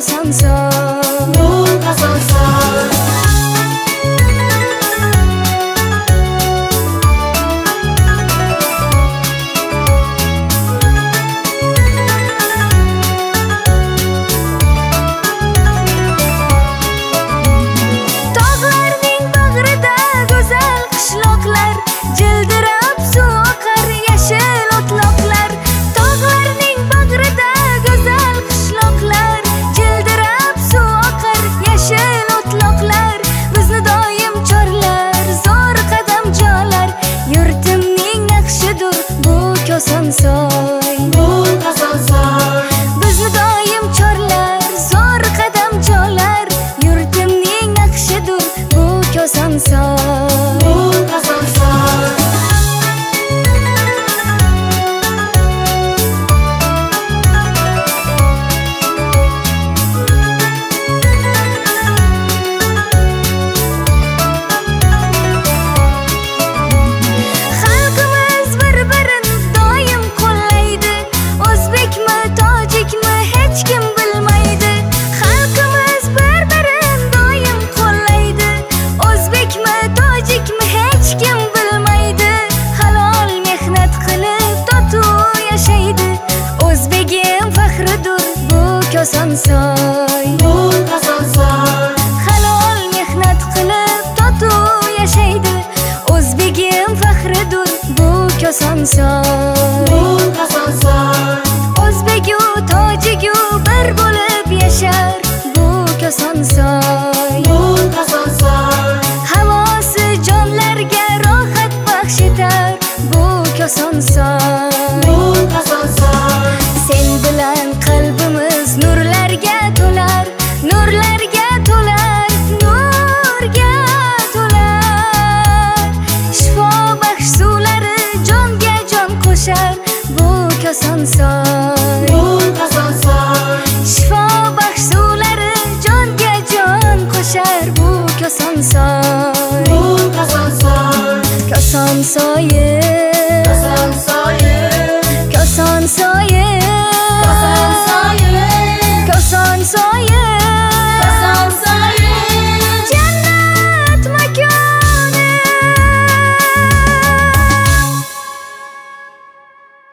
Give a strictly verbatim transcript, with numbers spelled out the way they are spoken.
Kosonsoy, bu Kosonsoy. tog'larning bag'rida go'zal qishloqlar, jildirab suv oqar yashil o'tloqlar. Tog'larning bag'rida go'zal qishloqlar, jildirab suv oqar yashil o'tloqlar. Bizni doim chorlar zo'r qadam jolar, yurtimning naqshidur bu Kosonsoy, bu Kosonsoy. bizni doim chorlar zo'r qadam jolar, yurtimning naqshidur bu Kosonsoy, bu Kosonsoy. xalqimiz bir-birin doim qo'llaydi, o'zbekmi tojikmi hech kim bilmaydi. Xalqimiz bir-birin doim qo'llaydi, o'zbekmi tojikmi hech kim bilmaydi. Halol mehnat qilib totuv yashaydi, o'zbegim faxridur bu Kosonsoy, Bu Kosonsoy. halol mehnat qilib totuv yashaydi, o'zbegim faxridur bu Kosonsoy. Bu Kosonsoy. O'zbegu tojigu bir bo'lib yashar bu Kosonsoy. Bu Kosonsoy. Havosi jonlarga rohat baxsh etar bu Kosonsoy. Bu Kosonsoy. Sen bilan qalbimiz nurlarga to'lar, nurlarga to'lar, nurga to'lar. Shifo baxsh suvlari jonga jon qo'shar bu Kosonsoy. Bu Kosonsoy. Shifo baxsh suvlari jonga jon qo'shar bu Kosonsoy. Bu Kosonsoy. Kosonsoy, Kosonsoy. Kosonsoy.